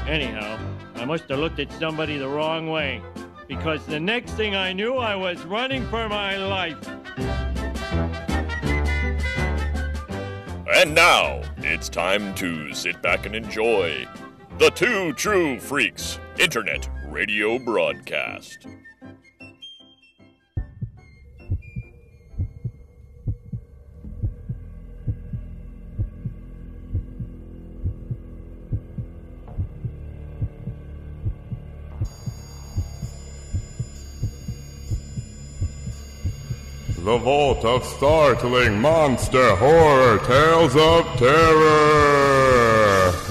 Anyhow, I must have looked at somebody the wrong way, because the next thing I knew, I was running for my life. And now, it's time to sit back and enjoy the Two True Freaks Internet Radio Broadcast. The Vault of Startling Monster Horror Tales of Terror!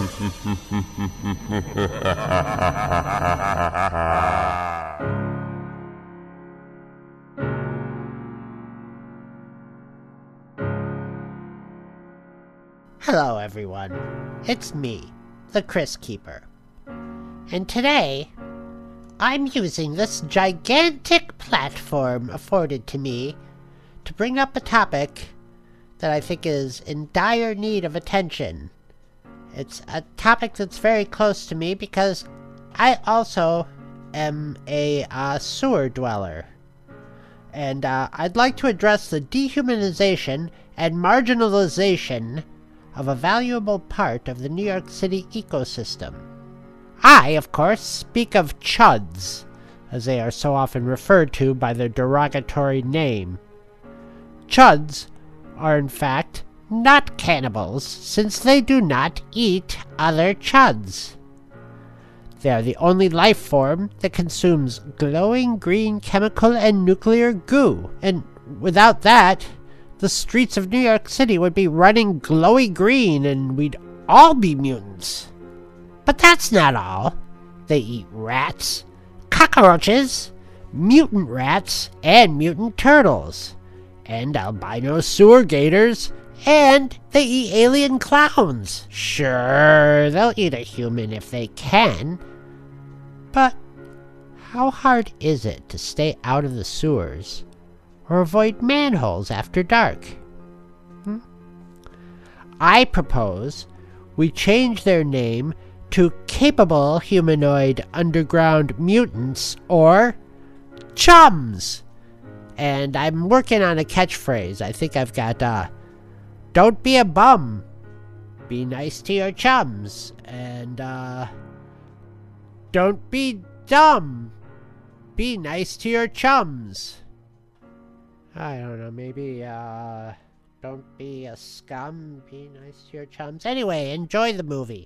Hello everyone, it's me, the Chris Keeper. And today, I'm using this gigantic platform afforded to me to bring up a topic that I think is in dire need of attention. It's a topic that's very close to me because I also am a sewer dweller. And I'd like to address the dehumanization and marginalization of a valuable part of the New York City ecosystem. I, of course, speak of chuds, as they are so often referred to by their derogatory name. Chuds are, in fact, not cannibals, since they do not eat other chuds. They are the only life form that consumes glowing green chemical and nuclear goo, and without that, the streets of New York City would be running glowy green and we'd all be mutants. But that's not all. They eat rats, cockroaches, mutant rats, and mutant turtles, and albino sewer gators, and they eat alien clowns. Sure, they'll eat a human if they can, but how hard is it to stay out of the sewers or avoid manholes after dark? I propose we change their name to Capable Humanoid Underground Mutants, or Chums. And I'm working on a catchphrase. I think I've got, don't be a bum, be nice to your chums, and, don't be dumb, be nice to your chums. I don't know, maybe, don't be a scum, be nice to your chums. Anyway, enjoy the movie.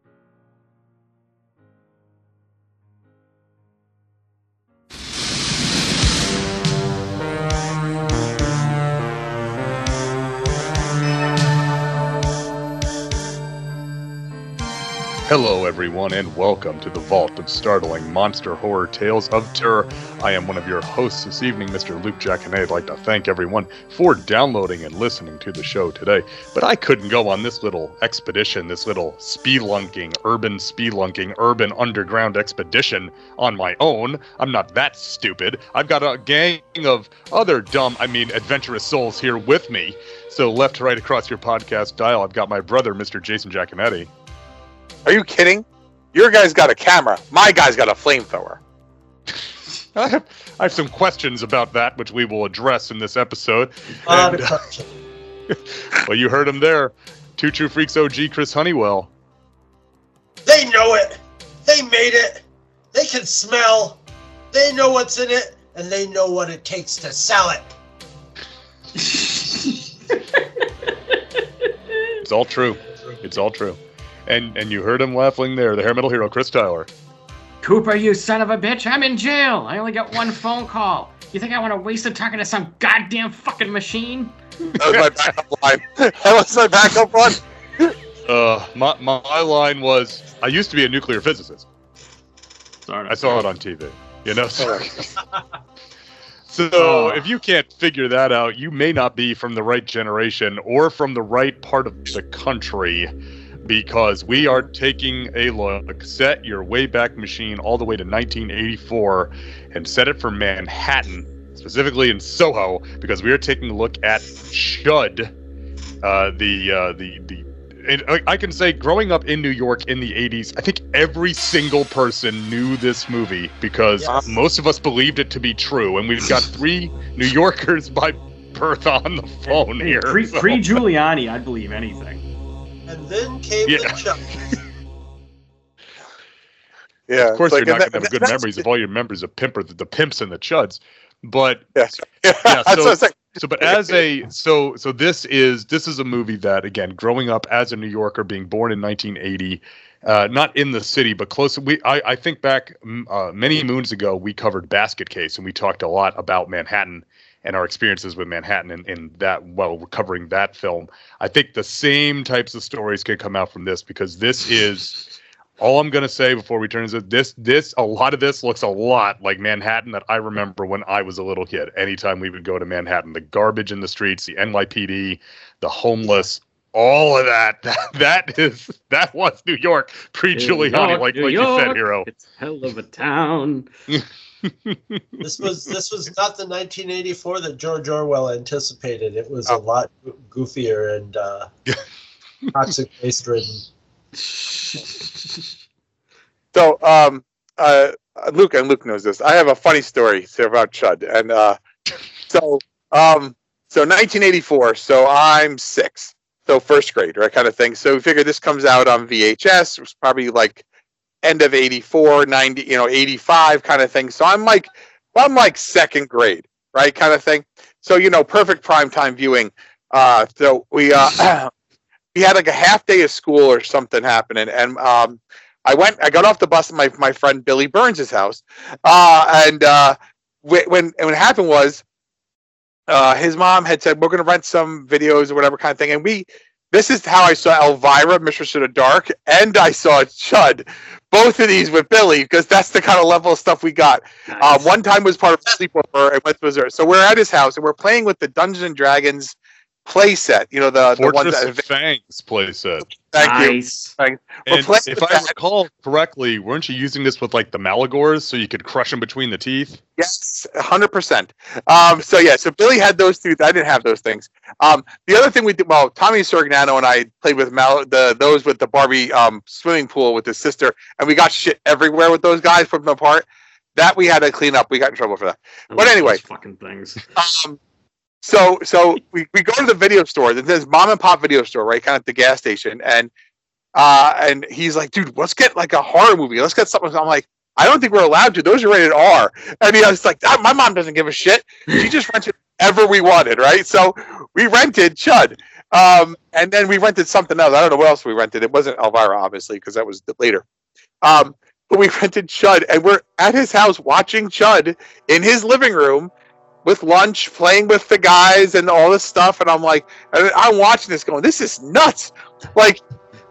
Hello everyone, and welcome to the Vault of Startling Monster Horror Tales of Terror. I am one of your hosts this evening, Mr. Luke Jackson. I'd like to thank everyone for downloading and listening to the show today. But I couldn't go on this little expedition, this little spelunking, urban underground expedition on my own. I'm not that stupid. I've got a gang of other adventurous souls here with me. So left to right across your podcast dial, I've got my brother, Mr. Jason Giaconetti. Are you kidding? Your guy's got a camera. My guy's got a flamethrower. I have some questions about that, which we will address in this episode. Well, you heard him there. Two True Freaks OG Chris Honeywell. They know it. They made it. They can smell. They know what's in it, and they know what it takes to sell it. It's all true. It's all true. And you heard him laughing there, the hair metal hero, Chris Tyler. Cooper, you son of a bitch, I'm in jail. I only got one phone call. You think I want to waste it talking to some goddamn fucking machine? That was my backup line. That was my backup one. My line was, I used to be a nuclear physicist. Sorry. I saw it on TV. You know? So if you can't figure that out, you may not be from the right generation or from the right part of the country. Because we are taking a look, set your Wayback Machine all the way to 1984 and set it for Manhattan, specifically in Soho, because we are taking a look at Chud, the I can say, growing up in New York in the 80s, I think every single person knew this movie because most of us believed it to be true. And we've got 3 New Yorkers by birth on the phone here. Pre-Giuliani, I'd believe anything. And then came the Chuds. Yeah, of course, like, you're not going to have good memories of all your members of the Pimps and the Chuds. But yes. So this is a movie that, again, growing up as a New Yorker, being born in 1980, not in the city but close. I think back many moons ago we covered Basket Case, and we talked a lot about Manhattan and our experiences with Manhattan in that, while we're covering that film. I think the same types of stories could come out from this, because this is. All I'm going to say before we turn to this, a lot of this looks a lot like Manhattan that I remember when I was a little kid. Anytime we would go to Manhattan, the garbage in the streets, the NYPD, the homeless, all of that was New York pre-Giuliani, like you said, Hero. It's hell of a town. This was not the 1984 that George Orwell anticipated. It was a lot goofier and toxic waste ridden. So, Luke knows this. I have a funny story about Chud, and so 1984. So I'm 6, so first grade, right, kind of thing. So we figured this comes out on VHS. It was probably like end of 84, 90, 85 kind of thing. So I'm like second grade, right, kind of thing. So perfect primetime viewing. So we had like a half day of school or something happening, and I got off the bus at my friend Billy Burns' house, and when it happened was his mom had said, we're going to rent some videos or whatever kind of thing, and this is how I saw Elvira, Mistress of the Dark, and I saw Chud, both of these with Billy, because that's the kind of level of stuff we got. Nice. One time was part of a sleepover in West Missouri, so we're at his house and we're playing with the Dungeons and Dragons play set, the Fortress of Fangs play set. Thank you. And if I recall correctly, weren't you using this with like the Malagors so you could crush them between the teeth? Yes, 100%. So Billy had those two. I didn't have those things. The other thing we did, Tommy Sorgnano and I played with those with the Barbie swimming pool with his sister, and we got shit everywhere with those guys, put them apart. That we had to clean up. We got in trouble for that. But anyway, fucking things. So we go to the video store. There's mom and pop video store, right, kind of at the gas station, and he's like, dude, let's get like a horror movie. Let's get something. I'm like, I don't think we're allowed to. Those are rated R. And he was like, my mom doesn't give a shit. She just rented whatever we wanted, right? So we rented Chud, and then we rented something else. I don't know what else we rented. It wasn't Elvira, obviously, because that was later. But we rented Chud, and we're at his house watching Chud in his living room, with lunch, playing with the guys and all this stuff, and I'm watching this going, this is nuts. Like,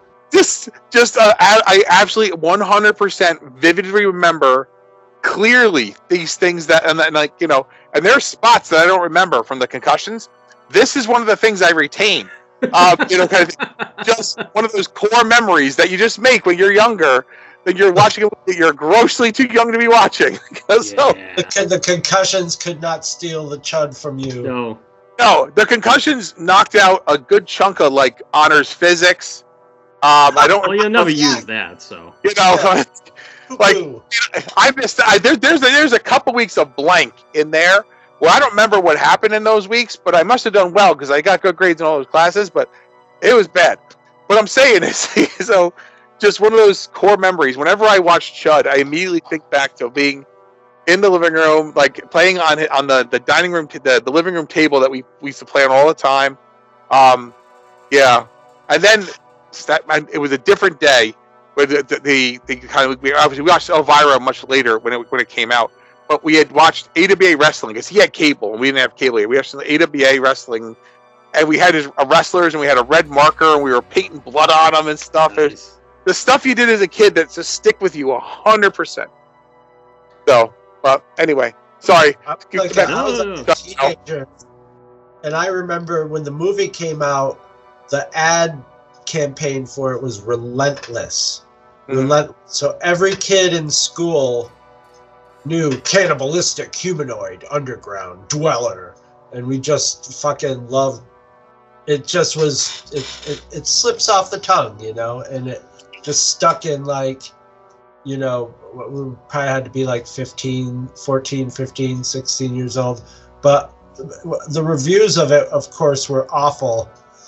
I absolutely 100% vividly remember clearly these things and there are spots that I don't remember from the concussions. This is one of the things I retain. Kind of just one of those core memories that you just make when you're younger. That you're watching it, that you're grossly too young to be watching. The concussions could not steal the Chud from you. No, the concussions knocked out a good chunk of like honors physics. I don't. Well, you never use that, so like I missed. There's a couple weeks of blank in there. Well, I don't remember what happened in those weeks, but I must have done well because I got good grades in all those classes. But it was bad. What I'm saying is, so. Just one of those core memories. Whenever I watch Chud, I immediately think back to being in the living room, like playing on the dining room, the living room table that we used to play on all the time. And then it was a different day. Where we watched Elvira much later when it came out, but we had watched AWA wrestling because he had cable and we didn't have cable. We watched AWA wrestling, and we had his wrestlers and we had a red marker and we were painting blood on them and stuff. Nice. The stuff you did as a kid that just stick with you 100%. So, anyway, sorry. I was a teenager, and I remember when the movie came out, the ad campaign for it was relentless. Mm-hmm. So every kid in school knew cannibalistic humanoid underground dweller, and we just fucking loved it just was it slips off the tongue, you know, and it just stuck in like, you know, we probably had to be like 14, 15, 16 years old. But the reviews of it, of course, were awful.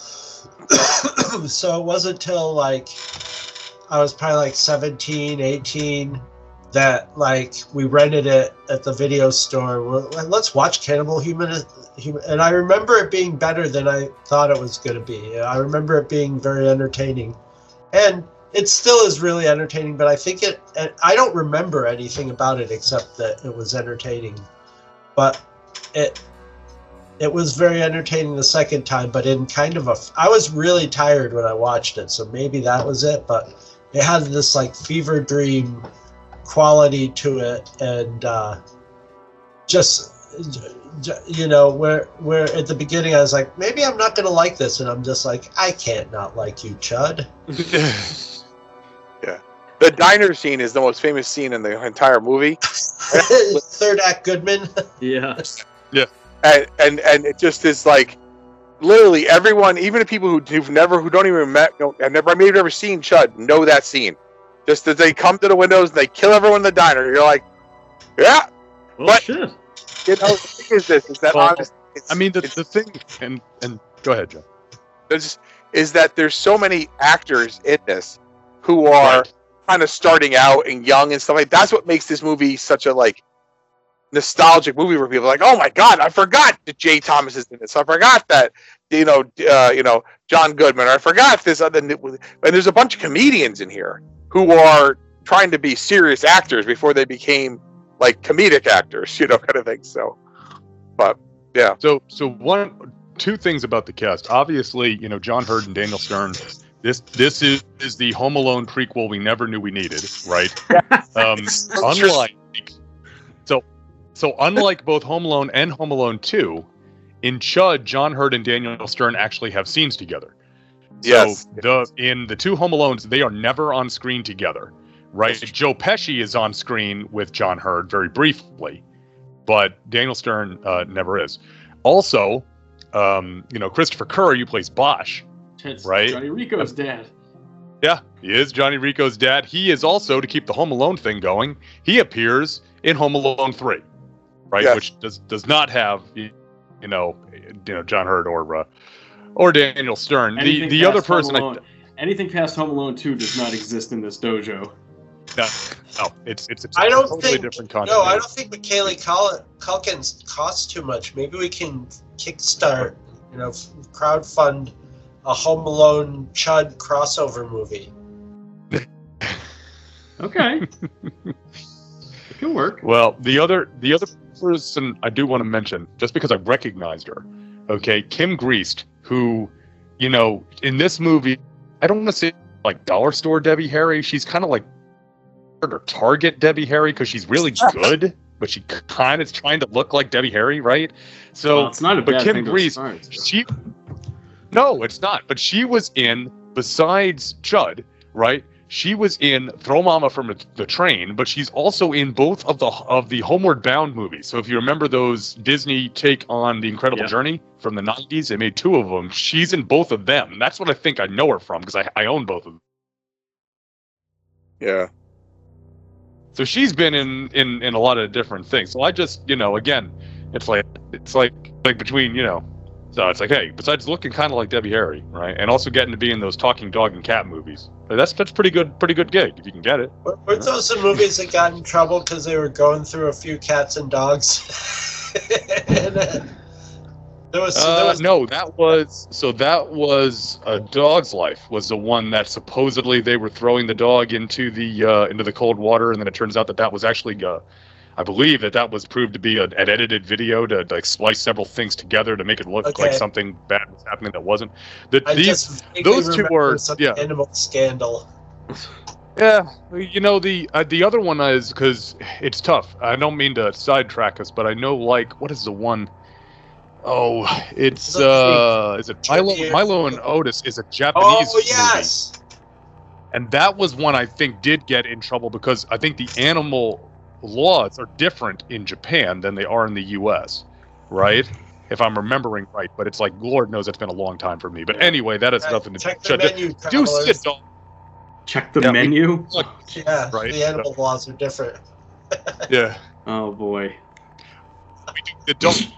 So it wasn't till like I was probably like 17, 18 that like we rented it at the video store. We're like, let's watch Cannibal Human. And I remember it being better than I thought it was going to be. I remember it being very entertaining. And it still is really entertaining, but I think I don't remember anything about it except that it was entertaining. But it was very entertaining the second time, but in kind of I was really tired when I watched it, so maybe that was it, but it had this like fever dream quality to it, and just, you know, where at the beginning I was like, maybe I'm not going to like this, and I'm just like, I can't not like you, Chud. Yeah. The diner scene is the most famous scene in the entire movie. Third act Goodman. Yeah. Yeah. And it just is like literally everyone, even the people who don't even have never seen Chud, know that scene. Just as they come to the windows and they kill everyone in the diner, you're like, yeah. Oh, but shit. you know, the thing is that honestly, I mean, the thing, and go ahead, Joe. Is that there's so many actors in this who are kind of starting out and young and stuff like that. That's what makes this movie such a like nostalgic movie where people are like, oh my god, I forgot that Jay Thomas is in this. I forgot that you know John Goodman. Or I forgot this other. And there's a bunch of comedians in here who are trying to be serious actors before they became like comedic actors, you know, kind of thing. So, but yeah. So two things about the cast. Obviously, you know, John Hurt and Daniel Stern. This is the Home Alone prequel we never knew we needed, right? Unlike both Home Alone and Home Alone 2, in Chud, John Hurt and Daniel Stern actually have scenes together. Yes. So in the two Home Alones, they are never on screen together, right? Joe Pesci is on screen with John Hurt very briefly, but Daniel Stern never is. Also, you know, Christopher Curry, who plays Bosch, It's right? Johnny Rico's dad. Yeah, he is Johnny Rico's dad. He is also, to keep the Home Alone thing going, he appears in Home Alone 3, right? Yes. Which does not have, you know, John Hurt or Daniel Stern. Anything The past other person, Home Alone- anything past Home Alone 2 does not exist in this dojo. no, it's I don't totally think different content. No, I don't think Macaulay Culkin costs too much. Maybe we can kickstart, you know, crowdfund a Home Alone Chud crossover movie. Okay. It can work. Well, the other person I do want to mention, just because I recognized her, okay, Kim Greist, who, you know, in this movie, I don't want to say like dollar store Debbie Harry. She's kind of like or Target Debbie Harry because she's really good, but she kind of is trying to look like Debbie Harry, right? So, Well, it's not a but bad Kim thing to Greist, start. no, it's not. But she was in, besides Chud, right? She was in Throw Mama from the Train, but she's also in both of the Homeward Bound movies. So if you remember those Disney take on The Incredible Journey from the 90s, they made two of them. She's in both of them. And that's what I think I know her from because I own both of them. Yeah. So she's been in a lot of different things. So I just, you know, again, it's like between, you know, so it's like, hey, besides looking kind of like Debbie Harry, right, and also getting to be in those talking dog and cat movies, that's pretty good gig if you can get it. Weren't those the movies that got in trouble because they were going through a few cats and dogs? And, no, that was A Dog's Life was the one that supposedly they were throwing the dog into the cold water, and then it turns out that was actually I believe that was proved to be an edited video to like splice several things together to make it look like something bad was happening that wasn't. Those two are animal scandal. Yeah, you know the other one is because it's tough. I don't mean to sidetrack us, but I know like what is the one? Oh, it's is it Milo and Otis is a Japanese movie. And that was one I think did get in trouble because I think the animal laws are different in Japan than they are in the U.S., right? if I'm remembering right. But it's like, Lord knows it's been a long time for me. But anyway, that has nothing to Check the menu, do. See it, don't. Check the Yeah, menu. Yeah, Right. the animal laws are different. Yeah. Oh boy. It don't.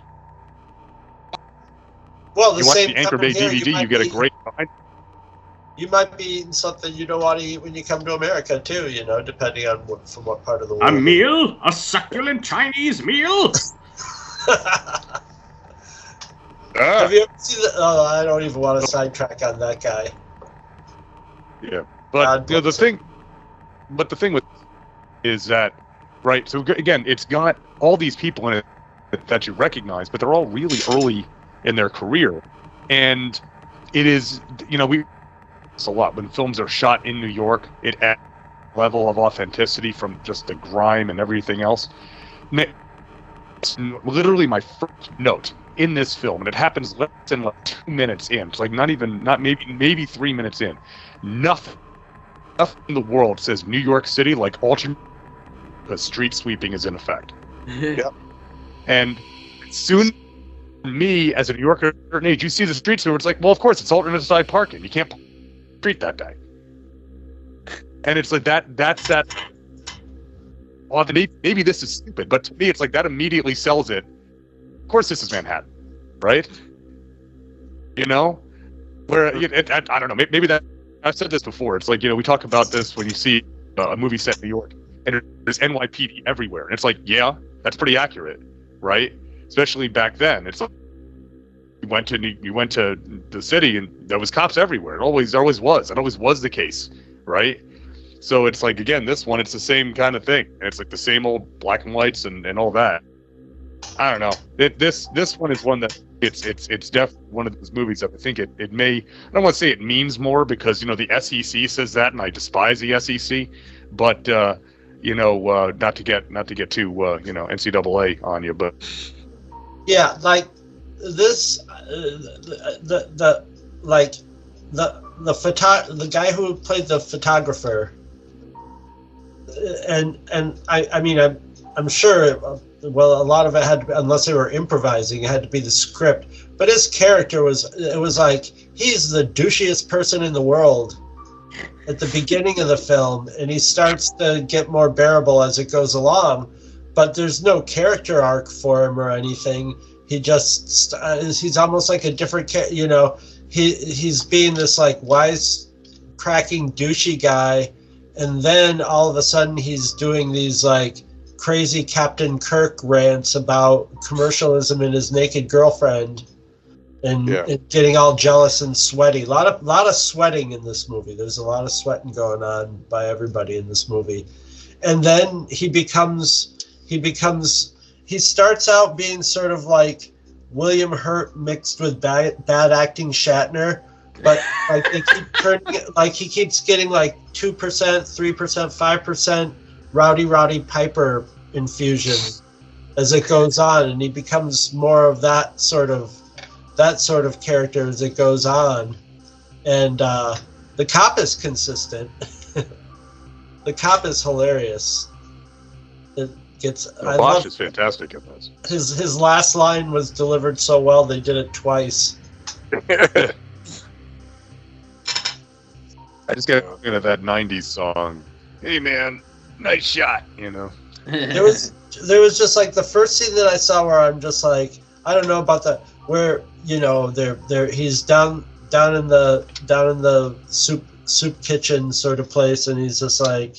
Well, the You watch same the Anchor time Bay here, DVD, you get a great. You might be eating something you don't want to eat when you come to America too. Depending on from what part of the world. A meal? A succulent Chinese meal? Have you ever seen the? Oh, I don't even want to sidetrack on that guy. Yeah, but the thing with is that, right? So again, it's got all these people in it that you recognize, but they're all really early in their career, and it is, it's a lot when films are shot in New York. It adds a level of authenticity from just the grime and everything else. It's literally my first note in this film, and it happens less than 2 minutes in. It's like maybe 3 minutes in. Nothing in the world says New York City like alternate, because street sweeping is in effect. Yep. And soon, me as a New Yorker at a certain age, you see the street sweeper, it's like, well, of course, it's alternate side parking. You can't street that day. And it's like that's that. Well, maybe this is stupid, but to me, it's like that immediately sells it. Of course, this is Manhattan, right? Where I don't know. Maybe that I've said this before. It's like, we talk about this when you see a movie set in New York, and there's NYPD everywhere, and it's like, yeah, that's pretty accurate, right? Especially back then. It's like you went to the city, and there was cops everywhere. It always was. It always was the case, right? So it's like, again, this one, it's the same kind of thing. And it's like the same old black and whites and all that. I don't know. This one is one that it's definitely one of those movies that I think it may, I don't want to say it means more because, the SEC says that, and I despise the SEC, but, not to get too, NCAA on you, but. Yeah, like this, the guy who played the photographer, and I mean, I'm sure, well, a lot of it had to be, unless they were improvising, it had to be the script. But his character was like, he's the douchiest person in the world at the beginning of the film, and he starts to get more bearable as it goes along. But there's no character arc for him or anything. He just, he's almost like a different, he's being this like wise cracking douchey guy, and then all of a sudden he's doing these like crazy Captain Kirk rants about commercialism and his naked girlfriend, and getting all jealous and sweaty. A lot of sweating in this movie. There's a lot of sweating going on by everybody in this movie. And then he starts out being sort of like William Hurt mixed with bad acting Shatner, but like they keep turning it, like he keeps getting like 2%, 3%, 5% Rowdy Piper infusion as it goes on, and he becomes more of that sort of character as it goes on. And the cop is consistent. The cop is hilarious. Bosch is fantastic at this. His last line was delivered so well they did it twice. I just get looking at that '90s song. Hey man, nice shot. There was just like the first scene that I saw where I'm just like, I don't know about that, where he's down in the soup kitchen sort of place, and he's just like,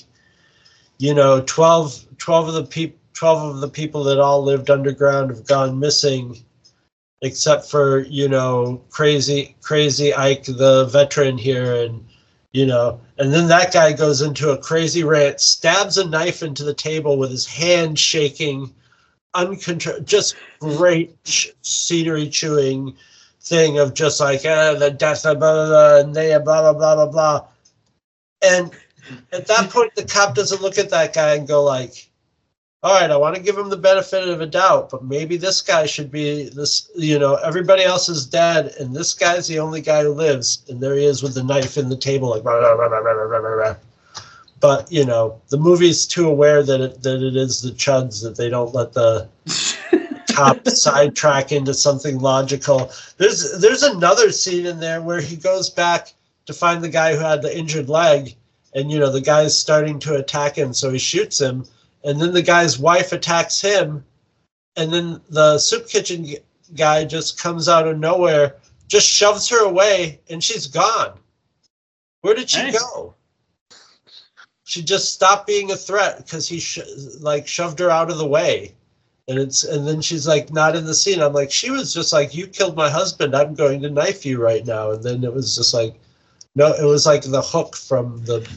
12 of the people that all lived underground have gone missing, except for crazy Ike the veteran here, and then that guy goes into a crazy rant, stabs a knife into the table with his hand shaking, uncontrolled, just great scenery chewing thing of just like the death of blah blah blah, and they blah blah blah blah blah, and at that point the cop doesn't look at that guy and go like, all right, I want to give him the benefit of a doubt, but maybe this guy should be this, everybody else is dead, and this guy's the only guy who lives, and there he is with the knife in the table, like, blah, blah, blah, blah, blah, blah, blah. But, the movie's too aware that it is the chuds that they don't let the cop sidetrack into something logical. There's another scene in there where he goes back to find the guy who had the injured leg, and the guy's starting to attack him, so he shoots him, and then the guy's wife attacks him, and then the soup kitchen guy just comes out of nowhere, just shoves her away, and she's gone. Where did she go? She just stopped being a threat because he shoved her out of the way. And then she's like not in the scene. I'm like, she was just like, you killed my husband, I'm going to knife you right now. And then it was just like, no, it was like the hook from the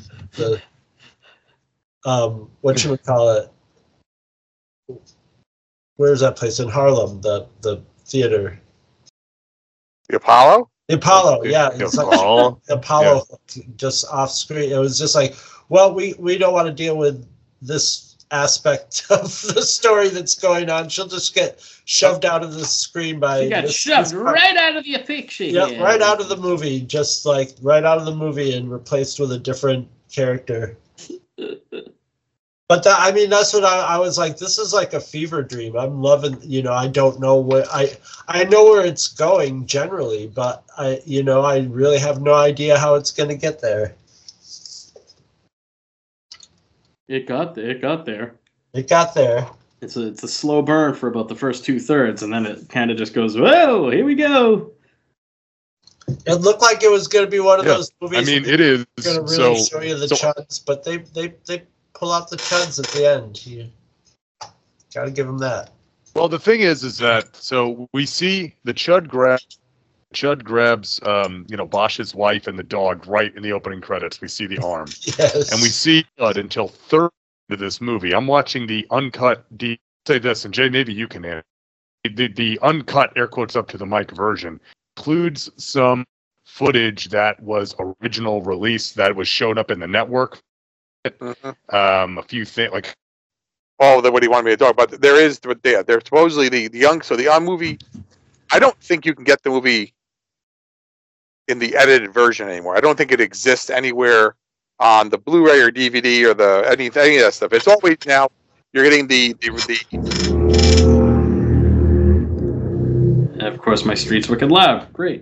whatchamacallit. Where's that place in Harlem? The theater. The Apollo? The Apollo, yeah. The It's Apollo? like the Apollo just off screen. It was just like, well, we don't want to deal with this aspect of the story that's going on. She'll just get shoved out of the screen by... She got shoved right out of the picture. Yeah, right out of the movie. Just like right out of the movie and replaced with a different character. But that's what I was like, this is like a fever dream. I'm loving, I don't know where I know where it's going generally, but I really have no idea how it's going to get there. It got there. It got there. It's a slow burn for about the first 2/3, and then it kind of just goes, whoa, here we go. It looked like it was going to be one of those movies. I mean, it is. Going to really show you the chuds, but they pull out the chuds at the end. You got to give them that. Well, the thing is that so we see the Chud grabs Bosch's wife and the dog right in the opening credits. We see the arm. Yes. And we see Chud until third of this movie. I'm watching the uncut say this, and Jay, maybe you can add. The uncut, air quotes up to the mic version, includes some footage that was original release that was shown up in the network. A few things like what he wanted me to talk about. There's supposedly the young. So the movie, I don't think you can get the movie in the edited version anymore. I don't think it exists anywhere on the Blu-ray or DVD or any of that stuff. It's always now you're getting the And of course, my street's wicked loud. Great.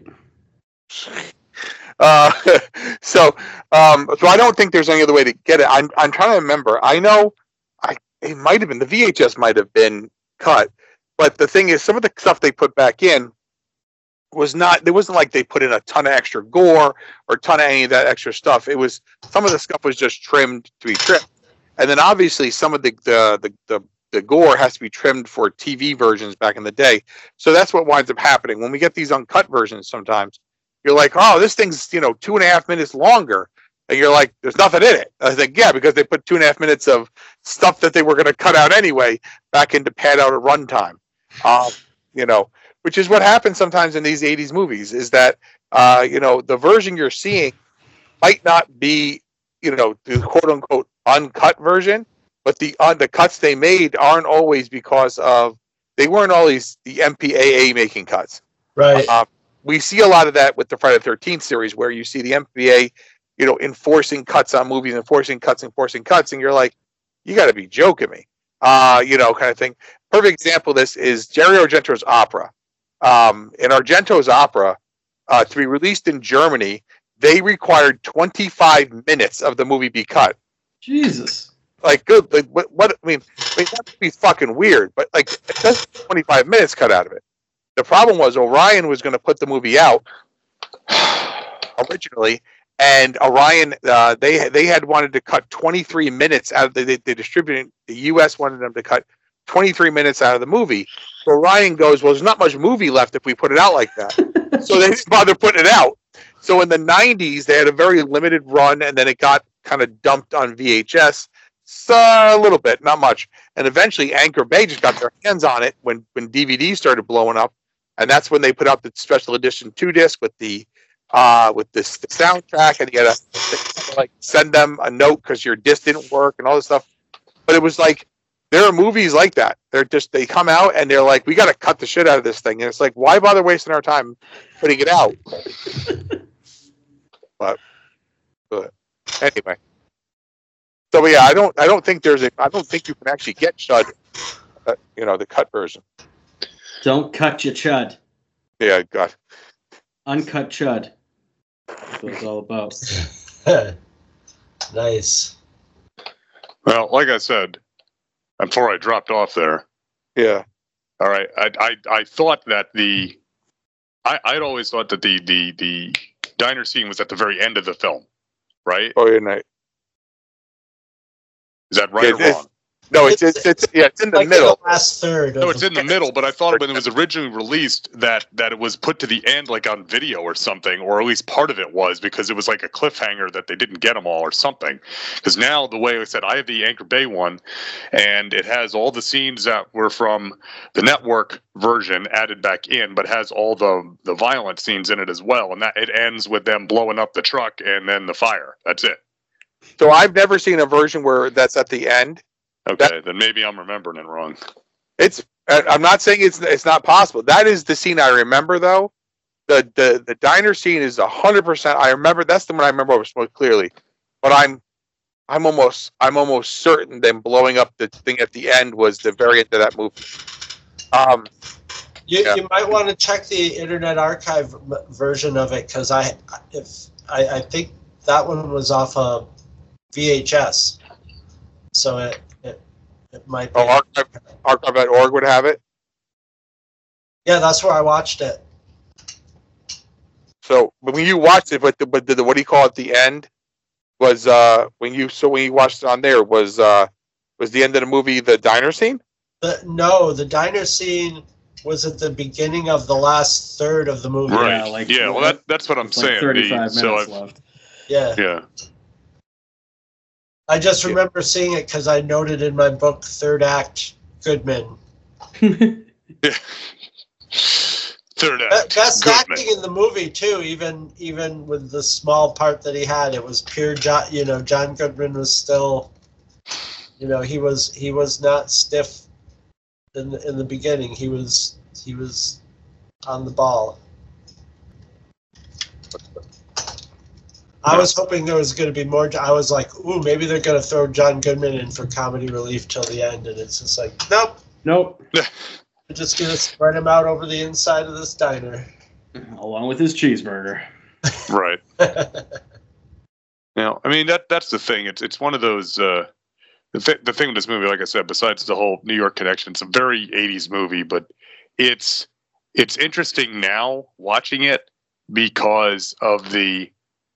So I don't think there's any other way to get it. I'm trying to remember. I know it might have been the VHS might have been cut, but the thing is, some of the stuff they put back in there wasn't like they put in a ton of extra gore or a ton of any of that extra stuff. It was some of the stuff was just trimmed to be trimmed, and then obviously some of the gore has to be trimmed for TV versions back in the day. So that's what winds up happening when we get these uncut versions. Sometimes you're like, oh, this thing's 2.5 minutes longer, and you're like, there's nothing in it. I think because they put 2.5 minutes of stuff that they were going to cut out anyway back in to pad out a runtime. Which is what happens sometimes in these 80s movies is that, the version you're seeing might not be, the quote unquote uncut version, but the cuts they made aren't always because of, they weren't always the MPAA making cuts. Right. We see a lot of that with the Friday the 13th series where you see the MPAA, enforcing cuts on movies, enforcing cuts, and you're like, you got to be joking me, kind of thing. Perfect example of this is Jerry Argento's opera. In Argento's opera, to be released in Germany, they required 25 minutes of the movie be cut. Jesus. Like, good. Like, what? I mean, that would be fucking weird, but like, it does 25 minutes cut out of it. The problem was Orion was going to put the movie out originally, and Orion, they had wanted to cut 23 minutes out of the distributed. The U.S. wanted them to cut 23 minutes out of the movie. So Orion goes, well, there's not much movie left if we put it out like that. So they didn't bother putting it out. So in the 90s, they had a very limited run, and then it got kind of dumped on VHS. So a little bit, not much. And eventually Anchor Bay just got their hands on it when DVD started blowing up. And that's when they put out the special edition 2-disc with the soundtrack, and you had to like send them a note because your disc didn't work and all this stuff. But it was like, there are movies like that. They come out and they're like, we got to cut the shit out of this thing. And it's like, why bother wasting our time putting it out? but anyway. So yeah, I don't think you can actually get Chud, the cut version. Don't cut your chud. Yeah, God. Uncut chud. That's what it's all about. Nice. Well, like I said, before I dropped off there, Yeah. all right, I thought that I'd always thought that the diner scene was at the very end of the film, right? Oh, yeah, night. Is that right or wrong? No, it's in the like middle. The last third. No, it's in the middle, but I thought when it was originally released that it was put to the end, like on video or something, or at least part of it was, because it was like a cliffhanger that they didn't get them all or something. Because now, the way I said, I have the Anchor Bay one, and it has all the scenes that were from the network version added back in, but has all the violent scenes in it as well, and that it ends with them blowing up the truck and then the fire. That's it. So I've never seen a version where that's at the end. Okay, then maybe I'm remembering it wrong. I'm not saying it's not possible. That is the scene I remember, though. The diner scene is 100%. I remember that's the one I remember most clearly. But I'm almost certain them blowing up the thing at the end was the very end of that movie. You might want to check the Internet Archive version of it, because I think that one was off of VHS, so it might be. Oh, archive.org would have it. Yeah, that's where I watched it. So when you watched it, but what do you call it? The end was when you watched it on there was the end of the movie the diner scene? The diner scene was at the beginning of the last third of the movie. Right. Well, that's what I'm saying. 35 minutes left. Yeah. I just remember seeing it because I noted in my book, Third Act, Goodman. Yeah. Third Act. Best Goodman. acting in the movie too. Even with the small part that he had, it was pure. John Goodman was still. He was not stiff in the beginning. He was on the ball. I was hoping there was going to be more. I was like, ooh, maybe they're going to throw John Goodman in for comedy relief till the end, and it's just like, nope. They're just going to spread him out over the inside of this diner. Along with his cheeseburger. Right. I mean, that's the thing. It's one of those. The thing with this movie, like I said, besides the whole New York connection, it's a very 80s movie, but it's interesting now watching it because of the.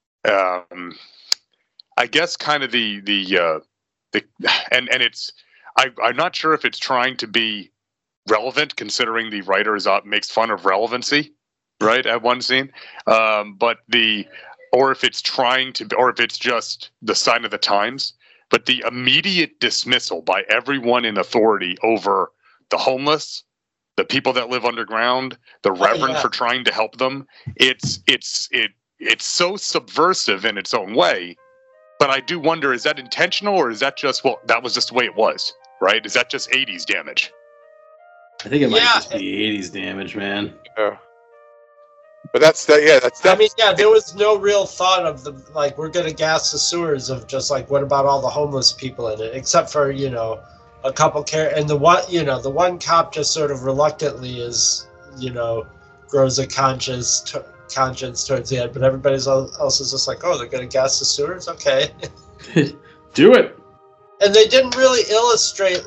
I guess kind of the and it's I'm not sure if it's trying to be relevant, considering the writer makes fun of relevancy, right, at one scene, or if it's trying to, or if it's just the sign of the times. But the immediate dismissal by everyone in authority over the homeless, the people that live underground, the reverend for trying to help them, it's so subversive in its own way, but I do wonder, is that intentional, or is that just, that was just the way it was, right? Is that just 80s damage? I think it might just be 80s damage, man. Yeah. But that's there was no real thought of we're going to gas the sewers, of just like, what about all the homeless people in it, except for, a couple and the one cop just sort of reluctantly grows a conscience towards the end, but everybody else is just like, oh, they're going to gas the sewers? Okay. Do it. And they didn't really illustrate,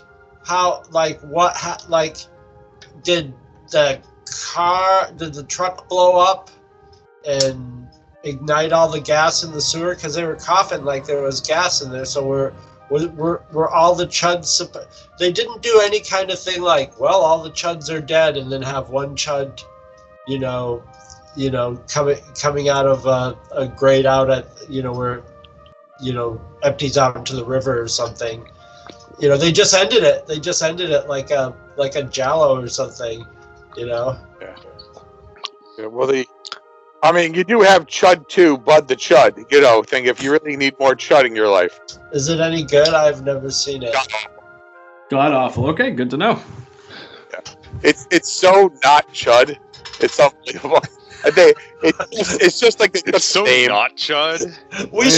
did the truck blow up and ignite all the gas in the sewer? Because they were coughing like there was gas in there, so were all the chuds... They didn't do any kind of thing like, well, all the chuds are dead, and then have one chud, coming out of a grate out at, where, empties out into the river or something. They just ended it. They just ended it like a Jell-O or something, Yeah, well, you do have Chud too, Bud the Chud, thing if you really need more Chud in your life. Is it any good? I've never seen it. God awful. Okay, good to know. Yeah. It's so not Chud. It's unbelievable. It's just like it's so name. Not Chud. We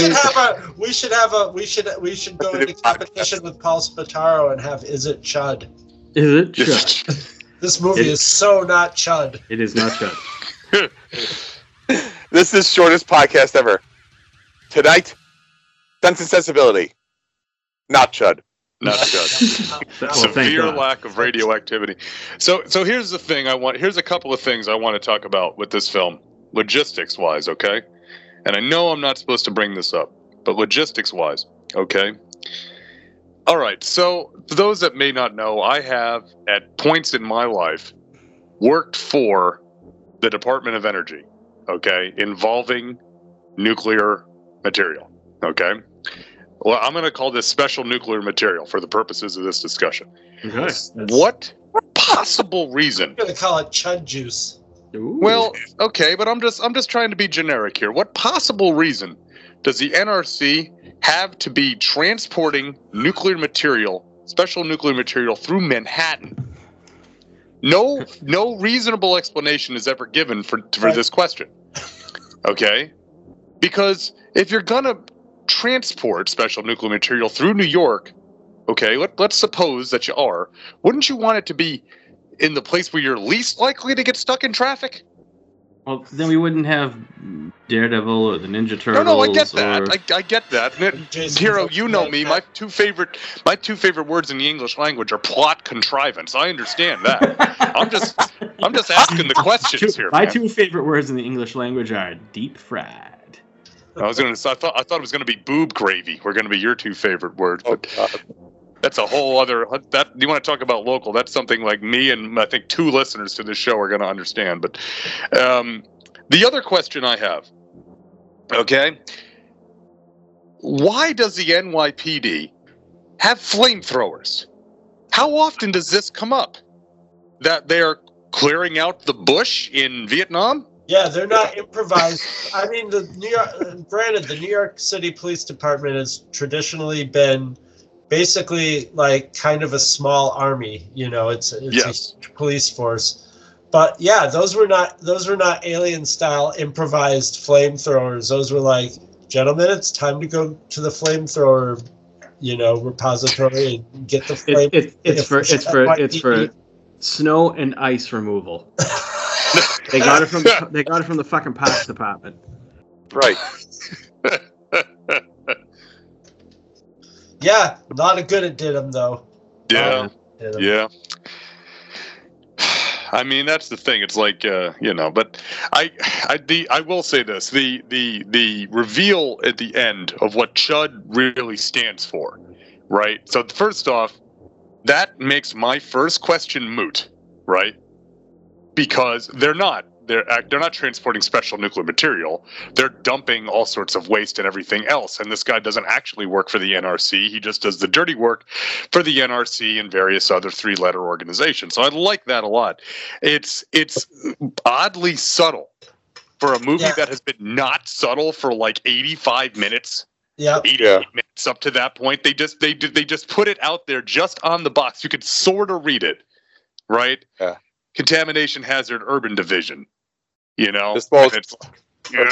should go into competition with Paul Spataro and have Is It Chud? Is it Chud? This movie is so not Chud. It is not Chud. This is the shortest podcast ever. Tonight, Sense and Sensibility. Not Chud. Not Chud. Severe lack of radioactivity. So here's the thing here's a couple of things I want to talk about with this film, logistics-wise, okay? And I know I'm not supposed to bring this up, but logistics-wise, okay? All right, so for those that may not know, I have, at points in my life, worked for the Department of Energy, okay, involving nuclear material, okay? Well, I'm going to call this special nuclear material for the purposes of this discussion. Okay. What possible reason? I'm going to call it Chud juice. Ooh. Well, okay, but I'm just trying to be generic here. What possible reason does the NRC have to be transporting nuclear material, special nuclear material, through Manhattan? No reasonable explanation is ever given for this question. Okay? Because if you're going to transport special nuclear material through New York, okay, let's suppose that you are, wouldn't you want it to be in the place where you're least likely to get stuck in traffic? Well, then we wouldn't have Daredevil or the Ninja Turtles. No, I get that. I get that. Hero, you know me. My two favorite words in the English language are plot contrivance. I understand that. I'm just asking the questions here. My two favorite words in the English language are deep fried. I thought it was gonna be boob gravy. We're gonna be your two favorite words. But that's a whole other. That you want to talk about local? That's something like me and I think 2 listeners to this show are gonna understand. But the other question I have, okay, why does the NYPD have flamethrowers? How often does this come up? That they're clearing out the bush in Vietnam? Yeah, they're not improvised. I mean, the New York City Police Department has traditionally been basically like kind of a small army. You know, it's yes. a police force. But yeah, those were not alien style improvised flamethrowers. Those were like, gentlemen, it's time to go to the flamethrower, repository and get the flame. It's for snow and ice removal. They got it from the fucking parks department. Right. Yeah, not a good it did them though. Yeah. Yeah. I mean, that's the thing. It's like, but I will say this: the reveal at the end of what Chud really stands for, right? So first off, that makes my first question moot, right? Because they're not transporting special nuclear material. They're dumping all sorts of waste and everything else. And this guy doesn't actually work for the NRC. He just does the dirty work for the NRC and various other 3-letter organizations. So I like that a lot. It's oddly subtle for a movie that has been not subtle for like 85 minutes. Yeah. 88 minutes up to that point. They just put it out there just on the box. You could sort of read it, right? Yeah. Contamination Hazard Urban Division, Disposal. Good.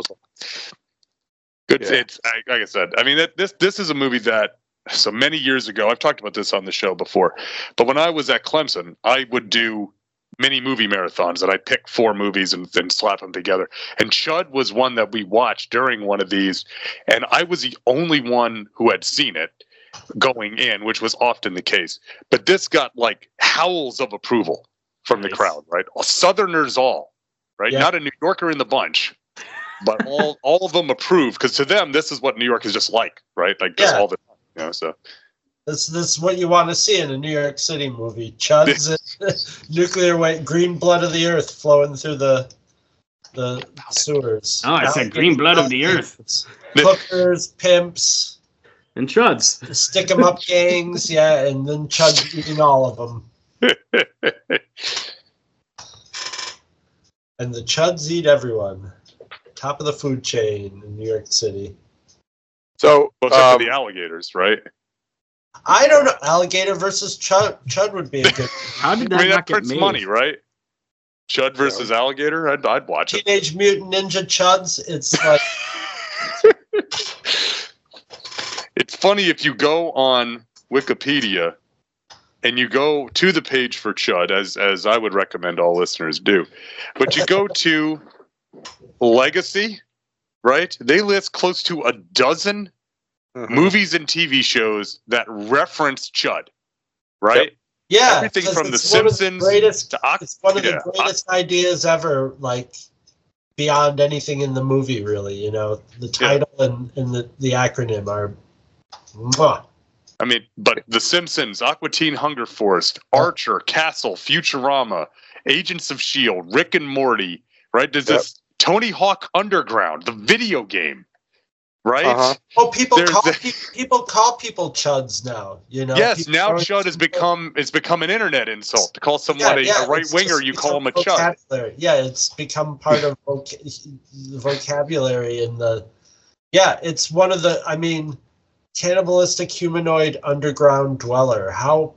Yeah. It's like I said. I mean, this is a movie that so many years ago. I've talked about this on the show before, but when I was at Clemson, I would do mini movie marathons, and I'd pick 4 movies and then slap them together. And Chud was one that we watched during one of these, and I was the only one who had seen it going in, which was often the case. But this got like howls of approval from the crowd, right? Southerners all, right? Yeah. Not a New Yorker in the bunch, but all of them approve, because to them, this is what New York is just like, right? Like just all the time, so. This is what you want to see in a New York City movie. Chuds, nuclear weight, green blood of the earth flowing through the sewers. Oh, I said green blood of the earth. Hookers, pimps. And chuds. Stick 'em up gangs, and then Chuds eating all of them. And the Chuds eat everyone. Top of the food chain in New York City. So, except for the alligators, right? I don't know. Alligator versus Chud. Chud would be a good. How did that not get made? Money, right? Chud versus alligator. I'd watch it. Teenage Mutant Ninja Chuds. It's like. It's funny if you go on Wikipedia and you go to the page for Chud, as I would recommend all listeners do. But you go to Legacy, right? They list close to a dozen movies and TV shows that reference Chud, right? Yep. Yeah, everything from The it's one of Simpsons the greatest, to it's one of the greatest ideas ever, like beyond anything in the movie, really. You know, the title and the acronym are. Mwah. I mean, but The Simpsons, Aqua Teen Hunger Force, Archer, Castle, Futurama, Agents of S.H.I.E.L.D., Rick and Morty, right? There's this Tony Hawk Underground, the video game, right? Oh, people call people chuds now. You know. Yes, people now chud has become an internet insult. To call someone a right winger, you call him a chud. Yeah, it's become part of the vocabulary and the. Yeah, it's one of the. I mean, cannibalistic humanoid underground dweller. How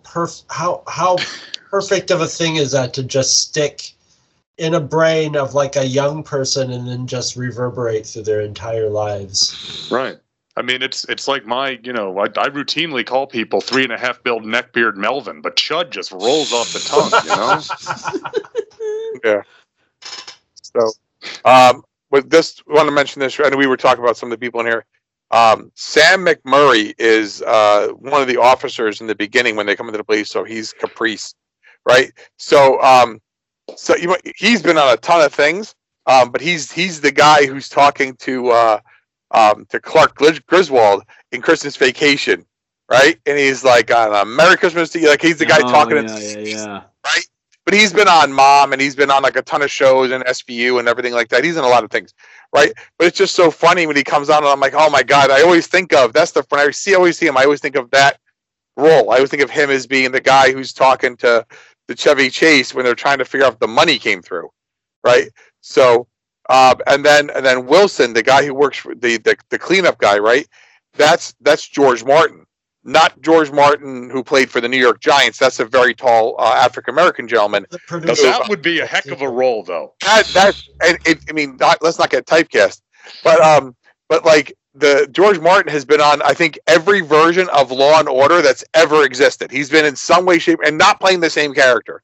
perfect of a thing is that to just stick in a brain of like a young person and then just reverberate through their entire lives. Right. I mean, it's like I routinely call people 3.5 build neckbeard Melvin, but chud just rolls off the tongue, Yeah. So, with this, I want to mention this. I know we were talking about some of the people in here. Sam McMurray is one of the officers in the beginning when they come into the police, so he's Caprice, right? So, he's been on a ton of things, but he's the guy who's talking to Clark Griswold in Christmas Vacation, right? And he's like on Merry Christmas to you, like he's the guy talking to right? But he's been on Mom, and he's been on like a ton of shows and SVU and everything like that. He's in a lot of things, right? But it's just so funny when he comes on, and I'm like, oh my god! I always think of when I always see him. I always think of that role. I always think of him as being the guy who's talking to the Chevy Chase when they're trying to figure out if the money came through, right? So, and then Wilson, the guy who works for the cleanup guy, right? That's George Martin. Not George Martin, who played for the New York Giants. That's a very tall African American gentleman. Now, that would be a heck of a role, though. Let's not get typecast, but like the George Martin has been on, I think, every version of Law and Order that's ever existed. He's been in some way, shape, and not playing the same character.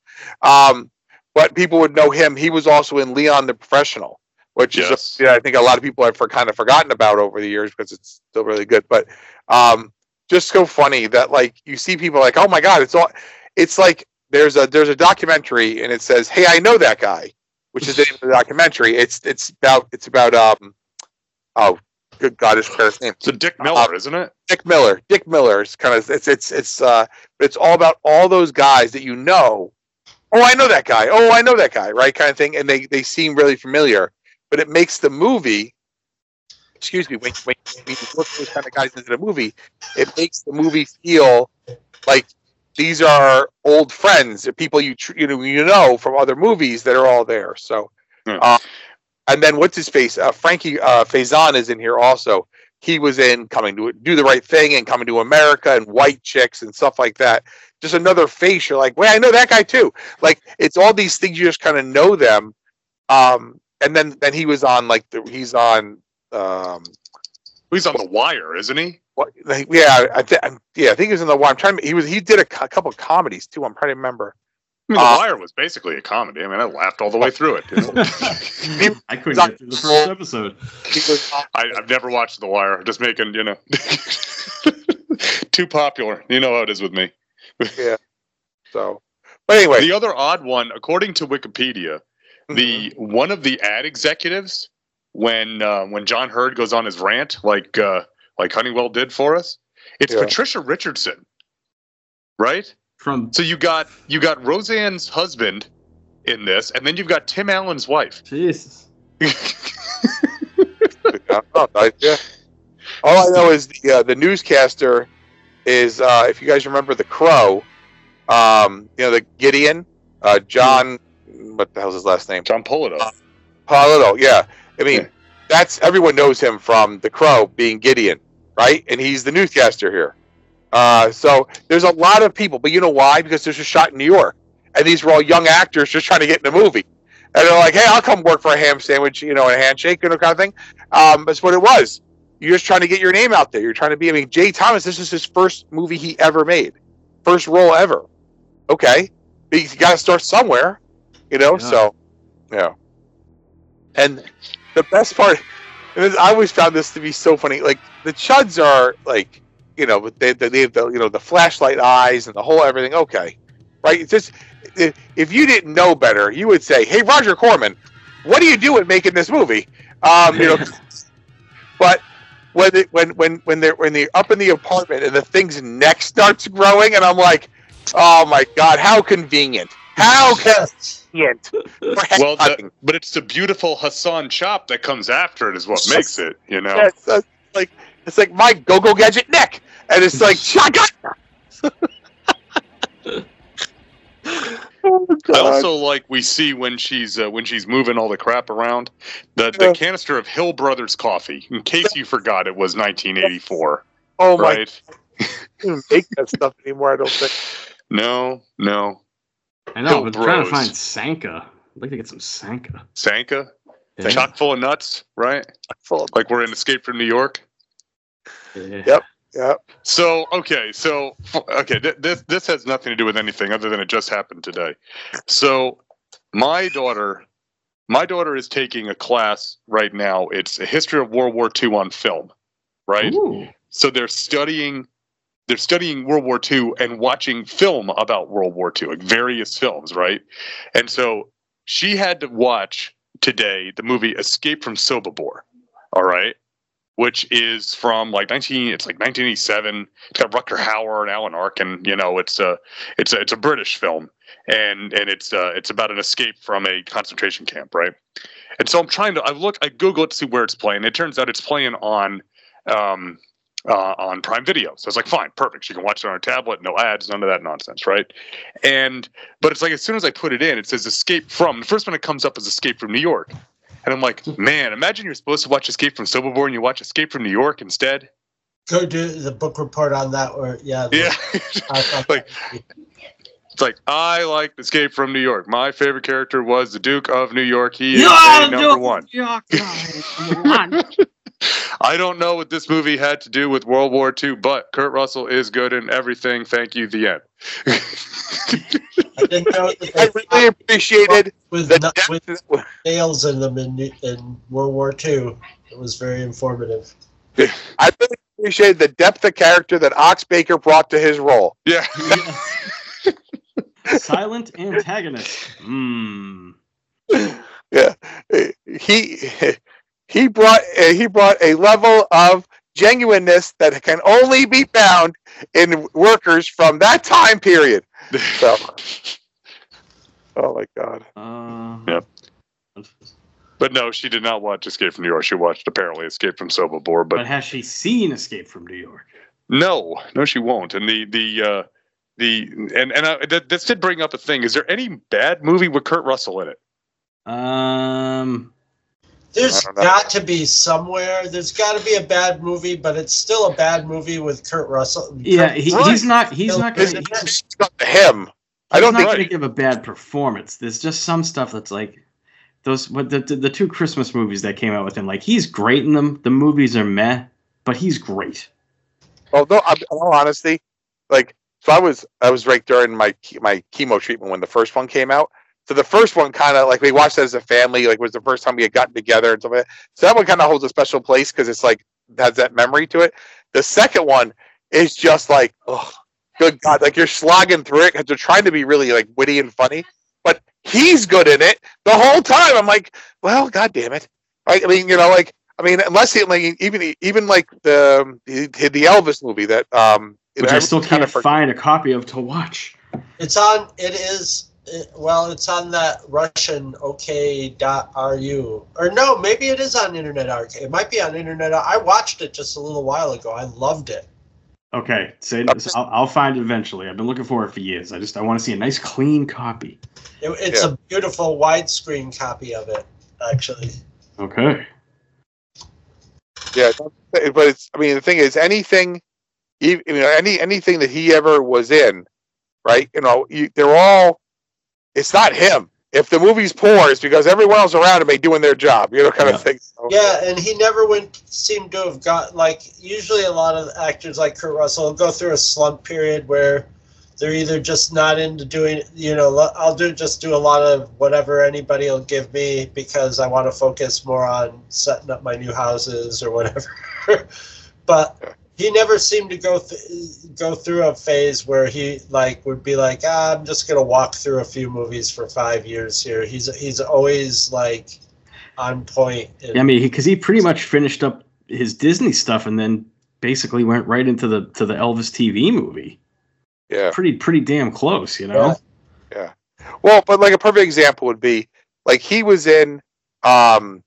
But people would know him. He was also in Leon the Professional, which is, I think a lot of people have kind of forgotten about over the years because it's still really good. But just so funny that like you see people like, oh my god, it's like there's a documentary and it says, hey, I know that guy, which is the name of the documentary. It's about oh good god, his name. It's Dick Miller, isn't it? Dick Miller. Dick Miller is kind of but it's all about all those guys that you know. Oh, I know that guy. Oh, I know that guy, right? Kind of thing, and they seem really familiar, but it makes the movie. Excuse me, when you look those kind of guys into the movie, it makes the movie feel like these are old friends, people you know from other movies that are all there. So, and then what's his face? Frankie Faison is in here also. He was in Coming to Do the Right Thing and Coming to America and White Chicks and stuff like that. Just another face. You're like, wait, I know that guy too. Like it's all these things you just kind of know them. And then he was on he's on The Wire, isn't he? Yeah, I think he was in The Wire. He did a couple of comedies too. I'm trying to remember. I mean, The Wire was basically a comedy. I mean, I laughed all the way through it. I couldn't get through the first episode. I've never watched The Wire. Just making, too popular. You know how it is with me. Yeah. So, but anyway, the other odd one, according to Wikipedia, one of the ad executives when John Hurd goes on his rant, like Honeywell did for us, it's Patricia Richardson, right? So you got Roseanne's husband in this, and then you've got Tim Allen's wife. Jesus. All I know is the newscaster is if you guys remember The Crow, the Gideon, John, what the hell's his last name? John Polito. Polito, yeah. I mean, that's everyone knows him from The Crow being Gideon, right? And he's the newscaster here. So there's a lot of people, but you know why? Because this was shot in New York, and these were all young actors just trying to get in the movie. And they're like, "Hey, I'll come work for a ham sandwich, and a handshake, kind of thing." That's what it was. You're just trying to get your name out there. You're trying to be. I mean, Jay Thomas. This is his first movie he ever made, first role ever. okay, you got to start somewhere, you know. Yeah. So, yeah. And the best part, and I always found this to be so funny. Like the Chuds are like, you know, they have the, you know, the flashlight eyes and the whole everything. Okay, right? It's just if you didn't know better, you would say, "Hey, Roger Corman, what are you doing making this movie?" You know, but when they're up in the apartment and the thing's neck starts growing, and I'm like, oh my god, how convenient! How convenient! Well, but it's the beautiful Hassan chop that comes after it is what makes it, you know. Yeah, it's like my go-go gadget neck, and it's like shotgun. Oh, I also like we see when she's moving all the crap around the canister of Hill Brothers coffee. In case you forgot, it was 1984. Oh right? my! They don't make that stuff anymore. I don't think. No. I know, but I'm trying to find Sanka. I'd like to get some Sanka. Sanka, Yeah. chock full of nuts, right? Like we're in Escape from New York. Yeah. Yep. So this has nothing to do with anything other than it just happened today. So my daughter is taking a class right now. It's a history of World War II on film, right? Ooh. So they're studying World War II and watching film about World War II, like various films, right? And so she had to watch today the movie Escape from Sobibor, all right? Which is from like 1987. It's got Rutger Hauer and Alan Arkin. You know, it's a British film, and it's about an escape from a concentration camp, right? And so I Google it to see where it's playing. It turns out it's playing on Prime Video. So it's like, fine, perfect. She can watch it on her tablet, no ads, none of that nonsense, right? But it's like as soon as I put it in, it says Escape from. The first one that comes up is Escape from New York. And I'm like, man, imagine you're supposed to watch Escape from Sobibor and you watch Escape from New York instead. Go do the book report on that, or Yeah. It's like, I like Escape from New York. My favorite character was the Duke of New York. He is number one. I don't know what this movie had to do with World War II, but Kurt Russell is good in everything. Thank you, the end. I didn't know that I really appreciated with nails in them in World War II. It was very informative. I really appreciated the depth of character that Ox Baker brought to his role. Yeah. Silent antagonist. Yeah, he brought a level of genuineness that can only be found in workers from that time period. So, oh my god. Yep. But no, she did not watch Escape from New York. She watched apparently Escape from Sobibor. But has she seen Escape from New York? No, she won't. And this did bring up a thing. Is there any bad movie with Kurt Russell in it? There's got to be somewhere. There's got to be a bad movie, but it's still a bad movie with Kurt Russell. Yeah, he's not going to. Him. I don't think going to give a bad performance. There's just some stuff that's like the two Christmas movies that came out with him. Like he's great in them. The movies are meh, but he's great. Well, no, in all honesty, like so I was right during my chemo treatment when the first one came out. So the first one kind of like we watched it as a family, like it was the first time we had gotten together and stuff like that. So that one kind of holds a special place because it's like has that memory to it. The second one is just like, oh, good God, like you're slogging through it because they're trying to be really like witty and funny, but he's good in it the whole time. I'm like, well, God damn it. Right? I mean, unless he like even like the Elvis movie that which I still can't find a copy of to watch. It's on. It's on that Russian OK.ru. Or no, maybe it is on Internet Archive. It might be on Internet. I watched it just a little while ago. I loved it. Okay, I'll find it eventually. I've been looking for it for years. I want to see a nice clean copy. It's a beautiful widescreen copy of it, actually. Okay. Yeah, but it's. I mean, the thing is, anything that he ever was in, right? They're all. It's not him. If the movie's poor, it's because everyone else around him ain't doing their job, kind of thing. So. Yeah, and he never seemed to have got, like, usually a lot of actors like Kurt Russell go through a slump period where they're either just not into doing, I'll just do a lot of whatever anybody will give me because I want to focus more on setting up my new houses or whatever. But he never seemed to go through a phase where he would be like, I'm just gonna walk through a few movies for 5 years here. He's always on point. I mean, because he pretty much finished up his Disney stuff and then basically went right into the Elvis TV movie. Yeah, pretty damn close, Yeah. Well, but a perfect example would be he was in Jimmy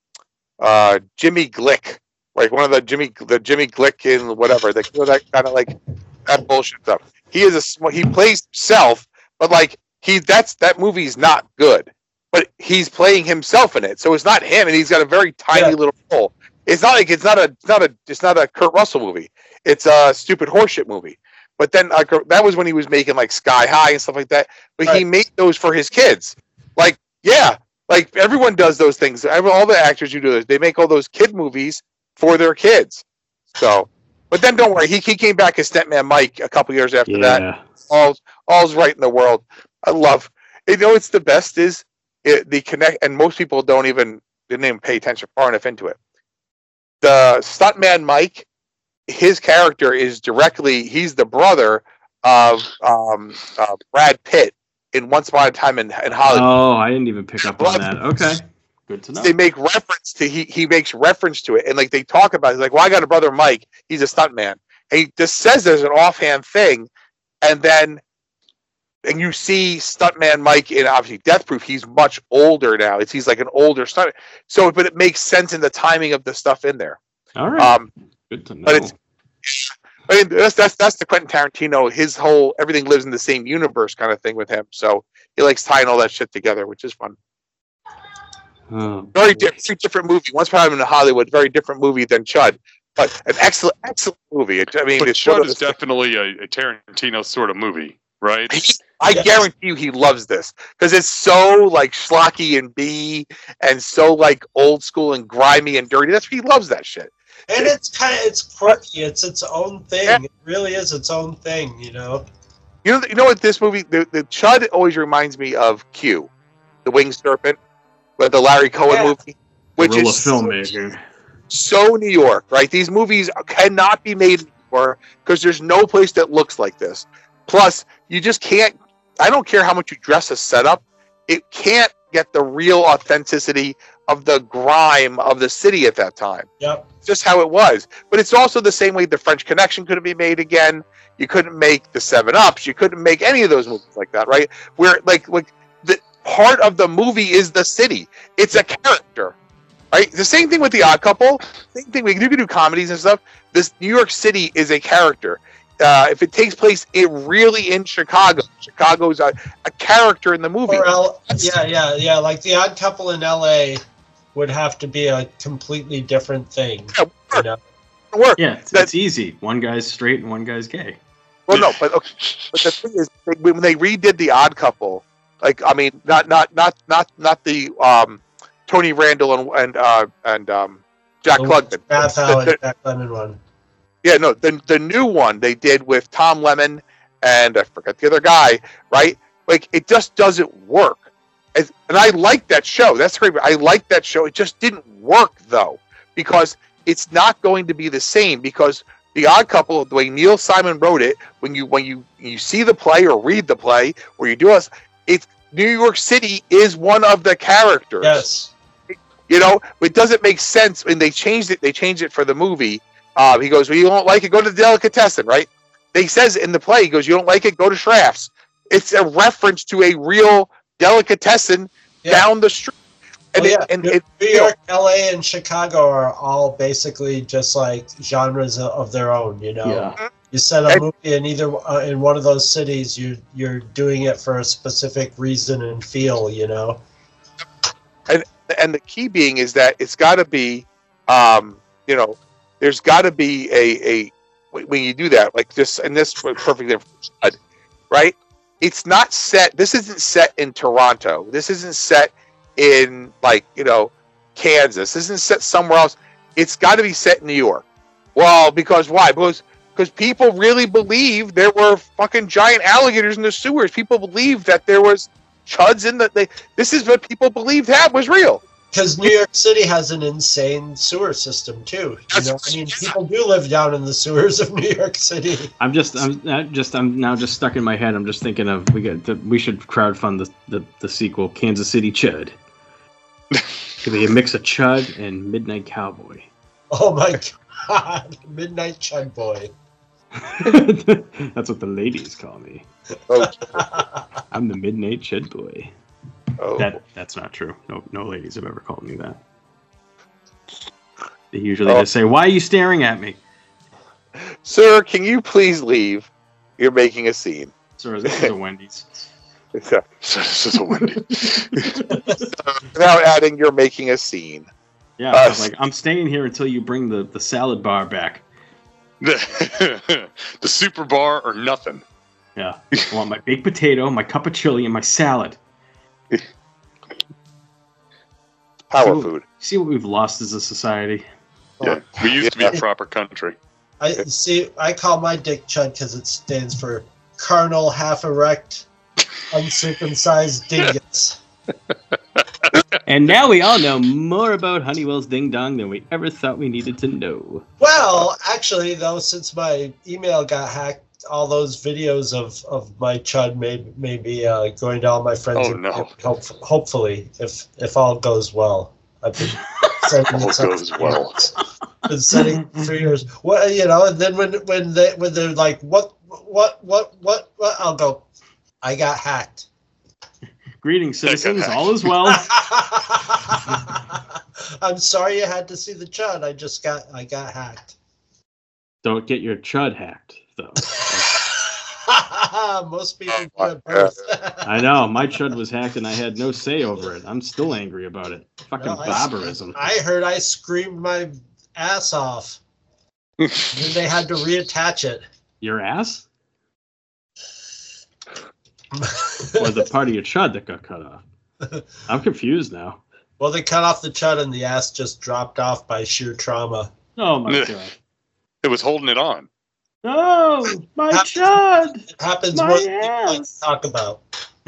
Glick, one of the Jimmy Glick in whatever that kind of that bullshit stuff. He plays himself, but that movie's not good. But he's playing himself in it, so it's not him, and he's got a very tiny little role. It's not it's not a Kurt Russell movie. It's a stupid horseshit movie. But then that was when he was making Sky High and stuff like that. But he made those for his kids. Everyone does those things. All the actors who do this, they make all those kid movies for their kids. So, but then don't worry, he came back as Stuntman Mike a couple years after that. All's right in the world. I love. It's the best is the connect, and most people didn't even pay attention far enough into it. The Stuntman Mike, his character is he's the brother of Brad Pitt in Once Upon a Time in Hollywood. Oh, I didn't even pick up on that. Okay. Good to know. They make reference to he makes reference to it, and they talk about it. He's well, I got a brother Mike, he's a stuntman. And he just says there's an offhand thing, and you see Stuntman Mike in obviously Death Proof, he's much older now. He's an older stuntman. So but it makes sense in the timing of the stuff in there. All right. Good to know. But that's the Quentin Tarantino. His whole everything lives in the same universe kind of thing with him. So he likes tying all that shit together, which is fun. Very different movie. Once Upon a Time in Hollywood, very different movie than Chud, but an excellent movie. Chud is definitely a Tarantino sort of movie, right? I guarantee you, he loves this because it's so schlocky and B, and so old school and grimy and dirty. He loves that shit. And it's quirky. It's its own thing. Yeah. It really is its own thing. You know what this movie, the Chud always reminds me of Q, the Winged Serpent, with the Larry Cohen movie, which is filmmaker. So New York, right? These movies cannot be made anymore because there's no place that looks like this. Plus, you just can't. I don't care how much you dress a setup, it can't get the real authenticity of the grime of the city at that time. Yep. It's just how it was. But it's also the same way the French Connection couldn't be made again. You couldn't make the 7-Ups. You couldn't make any of those movies like that, right? Where the part of the movie is the city. It's a character, right? The same thing with The Odd Couple. Same thing. You can do comedies and stuff. This New York City is a character. If it takes place really in Chicago, Chicago's a character in the movie. Yeah. Like The Odd Couple in L.A. would have to be a completely different thing. Yeah, it's easy. One guy's straight and one guy's gay. Well, no, but the thing is, when they redid The Odd Couple, not the Tony Randall and Jack Klugman. Jack Klugman one. Yeah, no, the new one they did with Tom Lemon and I forget the other guy, right? It just doesn't work. And I like that show. That's great. I like that show. It just didn't work though, because it's not going to be the same. Because The Odd Couple, the way Neil Simon wrote it, when you see the play or read the play or you do it's New York City is one of the characters. Yes. It doesn't make sense when they changed it. They changed it for the movie. He goes, well, you don't like it, go to the Delicatessen, right? He says in the play, he goes, you don't like it, go to Schraff's. It's a reference to a real delicatessen down the street. And New York, LA, and Chicago are all basically just genres of their own, Yeah. You set a movie in either in one of those cities, you're doing it for a specific reason and feel, And the key being is that it's got to be, there's got to be a when you do that, this, and this perfect example, right? It's not set. This isn't set in Toronto. This isn't set in Kansas. This isn't set somewhere else. It's got to be set in New York. Well, because why? Because because people really believed there were fucking giant alligators in the sewers. People believed that there was chuds in the. This is what people believed was real. Because New York City has an insane sewer system too. You know, I mean, people do live down in the sewers of New York City. I'm now just stuck in my head. I'm just thinking of we should crowdfund the sequel, Kansas City Chud. Could be a mix of Chud and Midnight Cowboy. Oh my God, Midnight Chud Boy. That's what the ladies call me. Oh. I'm the Midnight Chud Boy. Oh. That's not true. No ladies have ever called me that. They usually just say, "Why are you staring at me?" Sir, can you please leave? You're making a scene. Sir, this is a Wendy's. So this is a Wendy's. Without adding, you're making a scene. Yeah, I'm staying here until you bring the salad bar back. The super bar or nothing. Yeah, I want my baked potato, my cup of chili, and my salad. Power food. See what we've lost as a society. Yeah, we used to be a proper country. I call my dick Chud because it stands for carnal, half erect, uncircumcised dingus. And now we all know more about Honeywell's Ding Dong than we ever thought we needed to know. Well, actually, though, since my email got hacked, all those videos of my Chud may be going to all my friends. Oh, no. Hopefully, if all goes well. I've been sending All goes well. Been sending for years. Well, you know, and then when they're like, what, I'll go, I got hacked. Greetings, citizens. All is well. I'm sorry you had to see the Chud. I got hacked. Don't get your Chud hacked, though. Most people do at birth. I know. My Chud was hacked and I had no say over it. I'm still angry about it. Fucking barbarism. I heard I screamed my ass off. Then they had to reattach it. Your ass? Or the part of your Chud that got cut off? I'm confused now. Well, they cut off the Chud and the ass just dropped off by sheer trauma. Oh my God. It was holding it on. Oh, my Chud! It happens my more than people ass. like to talk about.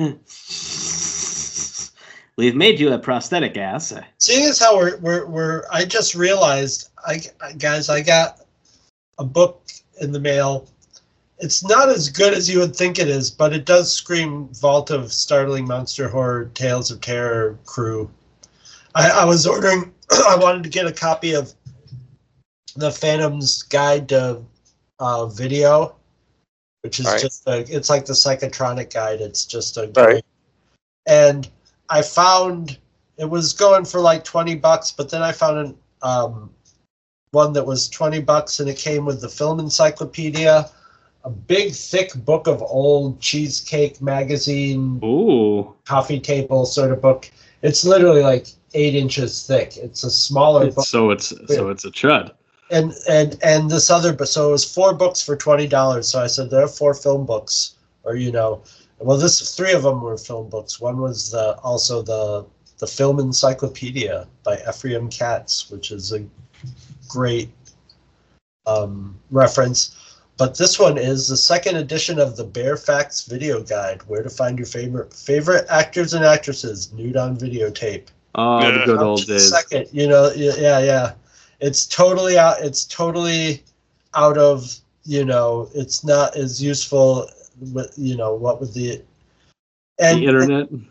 We've made you a prosthetic ass. Seeing as how we're I just realized, guys, I got a book in the mail. It's not as good as you would think it is, but it does scream Vault of Startling Monster Horror Tales of Terror Crew. I was ordering, I wanted to get a copy of the Phantom's Guide to Video, which is just it's like the Psychotronic Guide. It's just a great. And I found it was going for like $20, but then I found one that was $20, and it came with the Film Encyclopedia, a big thick book of old Cheesecake magazine, coffee table sort of book. It's literally like 8 inches thick. It's a smaller book. So it's a Chud. And this other, so it was 4 books for $20. So I said there are 4 film books, or well, 3 of them were film books. One was also the Film Encyclopedia by Ephraim Katz, which is a great reference. But this one is the second edition of the Bare Facts Video Guide: Where to Find Your Favorite Actors and Actresses Nude on Videotape. Oh, the good old days. Second, yeah. It's totally out. It's totally out of. It's not as useful. With what with the internet. And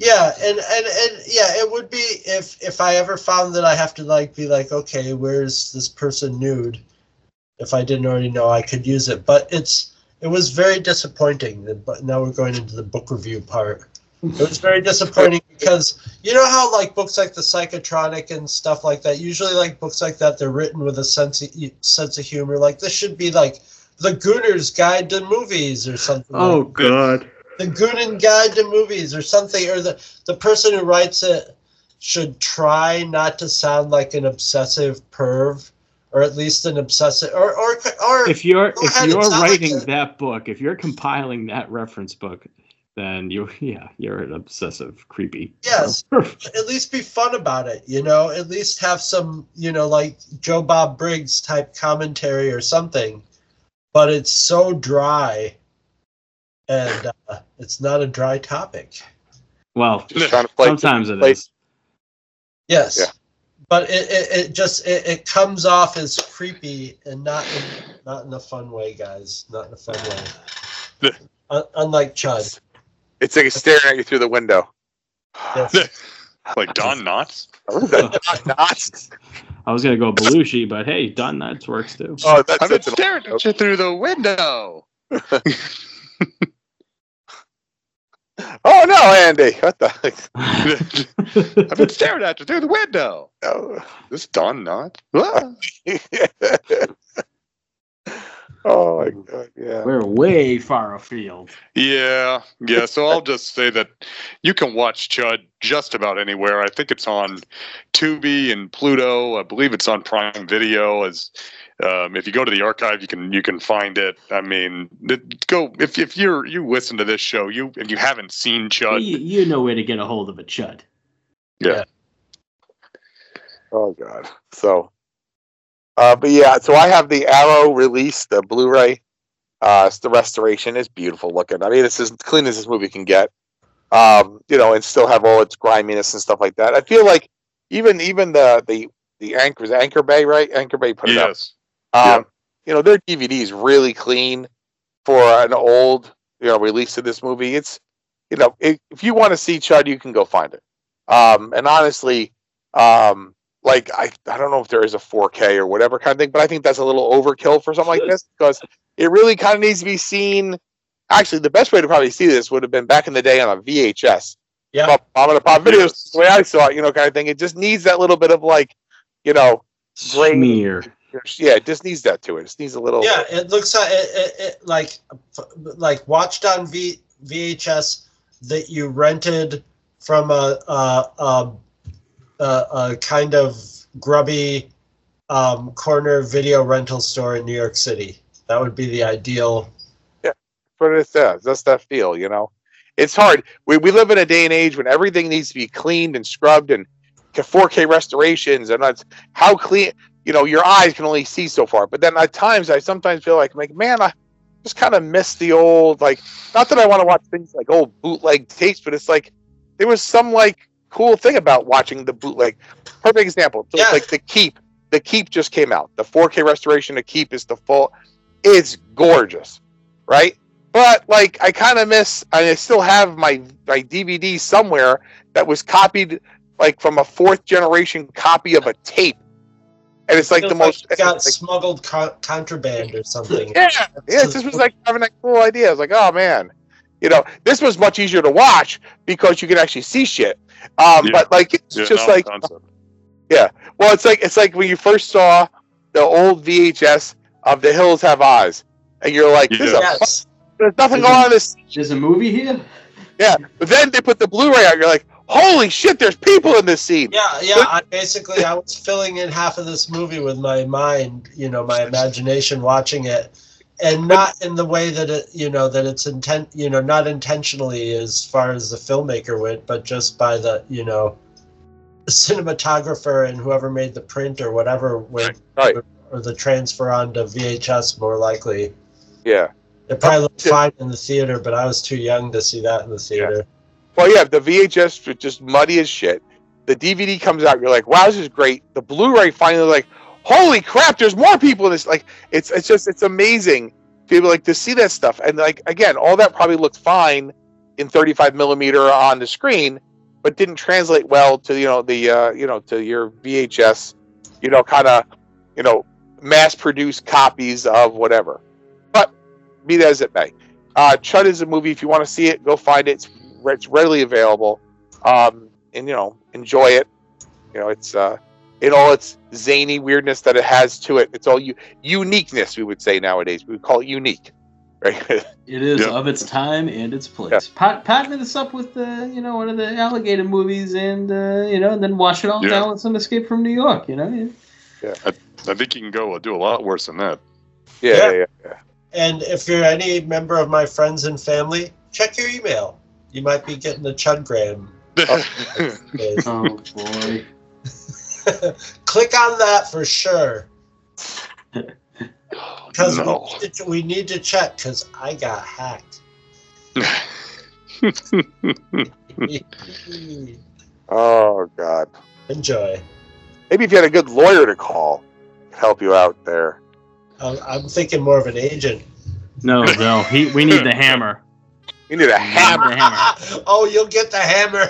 it would be if I ever found that I have to be like, okay, where's this person nude? If I didn't already know, I could use it. But it was very disappointing. But now we're going into the book review part. It was very disappointing because you know how books like the Psychotronic and stuff like that, usually books like that, they're written with a sense of humor. Like this should be like the Gooner's Guide to Movies or something. Oh God. The Goonin Guide to Movies or something, or the person who writes it should try not to sound like an obsessive perv, or at least an obsessive, or if you're writing that book, if you're compiling that reference book, then you're an obsessive, creepy. Yes, at least be fun about it. At least have some, like Joe Bob Briggs type commentary or something. but it's so dry, and it's not a dry topic. Well, Just trying to play sometimes it play- is. Yes. Yeah. But it comes off as creepy and not in a fun way, guys. Not in a fun way. Unlike Chud. It's like it's staring at you through the window. Yes. Like Don Knotts. Not. I was gonna go Belushi, but hey, Don Knotts works too. Oh, that's I've been that's an- staring at you through the window. Oh no, Andy! What the heck? I've been staring at you through the window. No. This Don Knotts. Ah. Oh my god! Yeah. We're way far afield. Yeah. So I'll just say that you can watch Chud just about anywhere. I think it's on Tubi and Pluto. I believe it's on Prime Video. As if you go to the archive, you can find it. I mean, go if you listen to this show, and you haven't seen Chud. You know where to get a hold of a Chud. Yeah. Oh god. So. But yeah, so I have the Arrow release, the Blu-ray. It's the restoration. It's beautiful looking. I mean, it's as clean as this movie can get. And still have all its griminess and stuff like that. I feel like even the Anchor Bay, right? Anchor Bay put it up. Yes. Their DVD is really clean for an old, release of this movie. It's, if you want to see Chud, you can go find it. And honestly, I don't know if there is a 4K or whatever kind of thing, but I think that's a little overkill for something like this because it really kind of needs to be seen. Actually, the best way to probably see this would have been back in the day on a VHS. Yeah. I'm gonna pop videos the way I saw it, kind of thing. It just needs that little bit of Smear. Yeah, it just needs that to it. It just needs a little. Yeah, it looks like watched on VHS that you rented from a kind of grubby corner video rental store in New York City. That would be the ideal. Yeah, that's what it says. That's that feel, It's hard. We live in a day and age when everything needs to be cleaned and scrubbed and 4K restorations, and that's how clean. Your eyes can only see so far. But then at times, I sometimes feel like, man, I just kind of miss the old, not that I want to watch things like old bootleg tapes, but it's like there was some cool thing about watching the bootleg. Perfect example. So it's The Keep. The Keep just came out. The 4K restoration of Keep is the full. It's gorgeous, right? But I kind of miss. I still have my DVD somewhere that was copied from a 4th generation copy of a tape, and it's the most got smuggled contraband or something. Yeah. It just was having that cool idea. I was like, oh man, this was much easier to watch because you could actually see shit. But it's just yeah. Well, it's like when you first saw the old VHS of The Hills Have Eyes, and you're like, there's nothing going on in this. There's a movie here. Yeah, but then they put the Blu-ray out. You're like, holy shit, there's people in this scene. Yeah. I was filling in half of this movie with my mind, my imagination watching it, and not in the way that it, that it's not intentionally as far as the filmmaker went, but just by the, cinematographer and whoever made the print or whatever went, right, or the transfer onto VHS more likely. Yeah. It probably looked fine in the theater, but I was too young to see that in the theater. Yeah. Well, yeah, the VHS was just muddy as shit. The DVD comes out, you're like, wow, this is great. The Blu-ray finally, holy crap, there's more people in this. It's amazing to be able to see that stuff. And again, all that probably looked fine in 35 millimeter on the screen, but didn't translate well to to your VHS, kind of mass-produced copies of whatever. But be that as it may, Chud is a movie. If you want to see it, go find it. It's readily available, and enjoy it. It's in all its zany weirdness that it has to it. It's all uniqueness. We would say nowadays. We would call it unique, right? It is of its time and its place. Yeah. Pattern this up with one of the alligator movies, and and then wash it all down with some Escape from New York. Yeah. I think you can go do a lot worse than that. Yeah. And if you're any member of my friends and family, check your email. You might be getting a Chudgram. Oh boy. Click on that for sure. Because No. we need to check, because I got hacked. Oh God. Enjoy. Maybe if you had a good lawyer to call, could help you out there. I'm thinking more of an agent. No, Bill. We need the hammer. You need a hammer. The hammer. Oh, you'll get the hammer.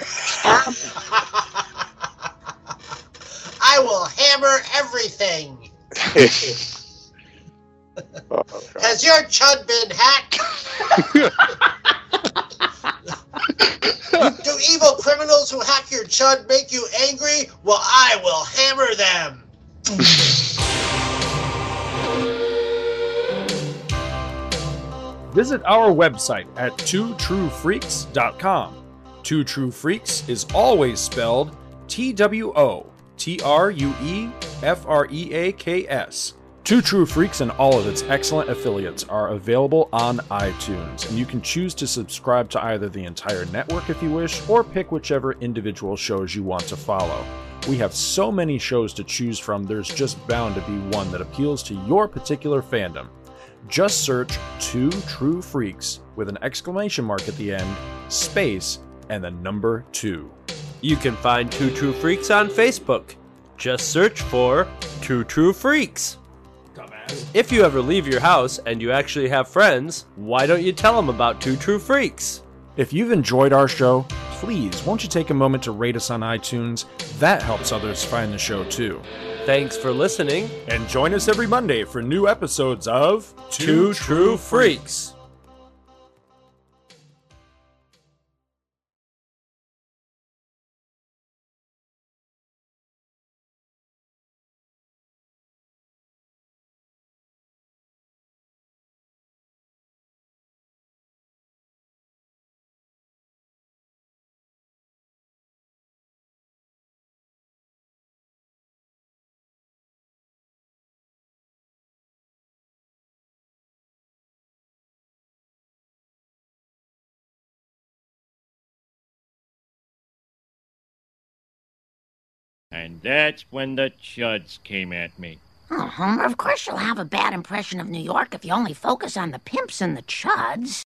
I will hammer everything. Oh, God. Has your chud been hacked? Do evil criminals who hack your chud make you angry? Well, I will hammer them. Visit our website at twotruefreaks.com. Two True Freaks is always spelled TWOTRUEFREAKS. Two True Freaks and all of its excellent affiliates are available on iTunes, and you can choose to subscribe to either the entire network if you wish, or pick whichever individual shows you want to follow. We have so many shows to choose from, there's just bound to be one that appeals to your particular fandom. Just search Two True Freaks with an exclamation mark at the end, space, and the number 2. You can find Two True Freaks on Facebook. Just search for Two True Freaks. If you ever leave your house and you actually have friends, why don't you tell them about Two True Freaks? If you've enjoyed our show, please won't you take a moment to rate us on iTunes? That helps others find the show too. Thanks for listening, and join us every Monday for new episodes of Two True Freaks. And that's when the chuds came at me. Oh, Homer, of course you'll have a bad impression of New York if you only focus on the pimps and the chuds.